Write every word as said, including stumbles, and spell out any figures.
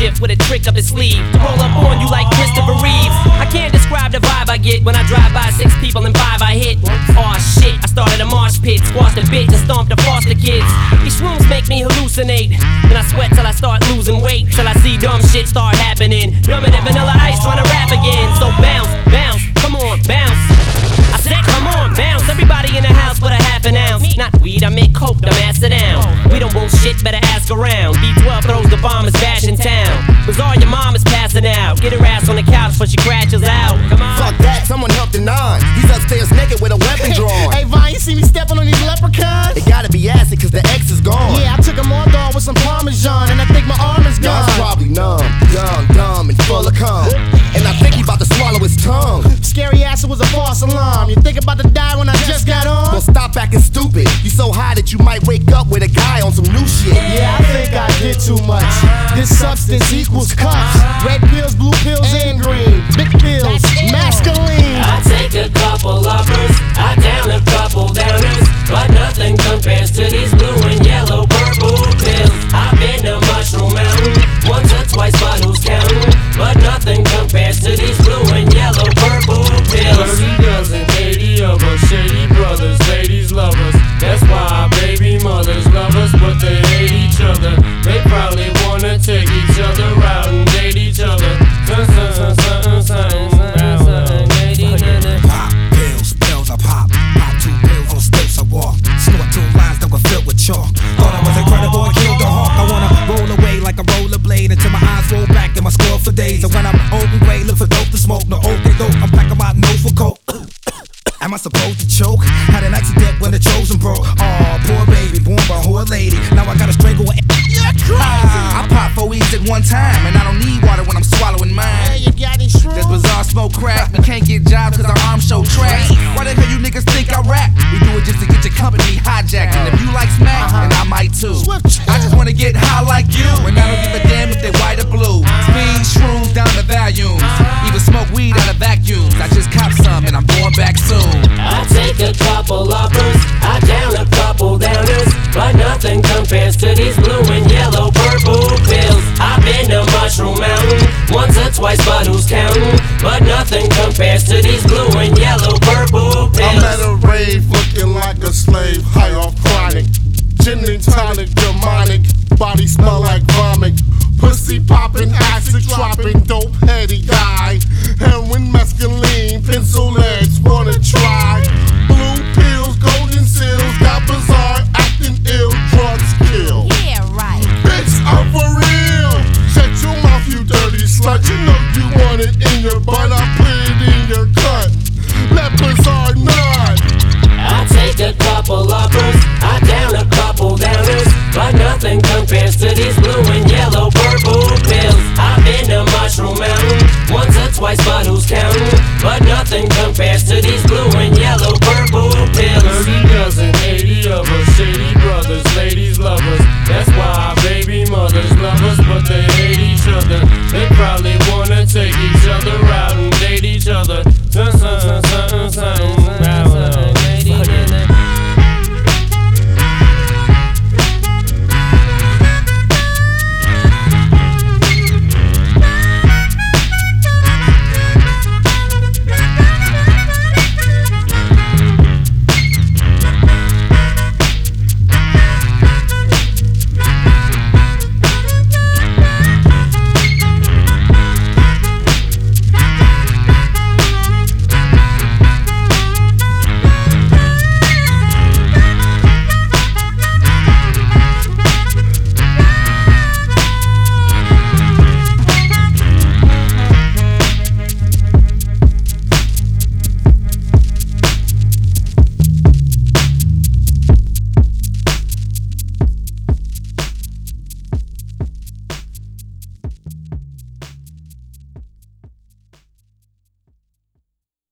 shift with a trick up his sleeve to roll up on you like Christopher Reeves. I can't describe the vibe I get when I drive by six people and five I hit. Aw shit, I started a mosh pit, squashed a bitch and stomped the foster kids. These shrooms make me hallucinate, then I sweat till I start losing weight, till I see dumb shit start happening. Dumber than Vanilla Ice trying to rap again. So bounce, bounce, come on, bounce. I said come on, bounce. Everybody in the house with a half an ounce. Not weed, I make coke, to mass it down. We don't bullshit, better ask around. D twelve throws the bombers bash in town. Bizarre, your mom is passing out. Get her ass on the couch before she crashes out. Come on. Fuck that, someone help the nine. He's upstairs naked with a weapon drawn. Hey Vine, you see me stepping on these leprechauns? It gotta be acid cause the X is gone. Yeah, I took them all dog with some Parmesan, and I think my arm is gone. Y'all's probably numb, dumb, dumb, and full of cum. And I think he about to swallow his tongue. Scary acid was a false alarm. You think about to die when I just got on? Well, stop acting stupid. You so high that you might wake up with a guy on some new shit. Yeah, I think I did too much. This substance equals cuffs. Red pills, blue pills, and green. Big pills, masculine. I take a couple uppers, I down a couple downers, but nothing compares to these blue and yellow purple pills. I've been to Mushroom Mountain once or twice, but who's counting? But nothing compares to these blue and yellow purple pills. Thirty dozen, eighty of us, shady brothers, ladies love us. That's why our baby mothers love us, but they hate each other. They probably wanna take each other out and date each other. Sun, sun, sun, sun, sun, sun, sun, Pop pills, pills I pop. Pop two pills on stilts I walk. Snort two lines that were filled with chalk. Thought I was incredible, I killed the hawk. I wanna roll away like a rollerblade until my eyes roll back and my skull for days. And when I'm old and gray, look for dope to smoke. No old they dope, I'm packing my nose for coke. Am I supposed to choke? Had an accident when the chosen broke. Aw, poor baby, born by a whore lady. Now I gotta strangle her. I pop four weeds at one time, and I don't need water when I'm swallowing mine. Hey, you got any shrooms? This bizarre smoke crack, we can't get jobs cause our arms show trash. Why the hell you niggas think I rap? We do it just to get your company hijacked. And if you like smack, then I might too. I just wanna get high like you, and I don't give a damn if they white or blue. Speed, shrooms down to volumes, even smoke weed out of vacuums. I just cop some and I'm going back soon. I take a couple uppers, I down a couple downers, but nothing compares to these blue and yellow purple pills. I've been to Mushroom Mountain once or twice, but who's counting? But nothing compares to these blue and yellow purple pills. I'm at a rave looking like a slave, high off chronic. Gin and tonic, demonic, body smell like vomit. Pussy popping, acid dropping, dope heady guy. Heroin, mescaline, pencil legs, wanna try. Blue pills, golden seals, got bizarre, acting ill, drugs kill. Yeah, right. Bitch, I'm for real. Shut your mouth, you dirty slut. You know you want it in your butt, I put it in your cut. Let bizarre nut. I take a couple uppers, I down a couple downers, but nothing compares to these blue and yellow purple pills. I've been to Mushroom Mountain once or twice, but who's counting? But nothing compares to these blue and yellow purple pills. Thirty dozen, eighty of us, shady brothers, ladies love us. That's why our baby mothers love us, but they hate each other. They probably wanna take each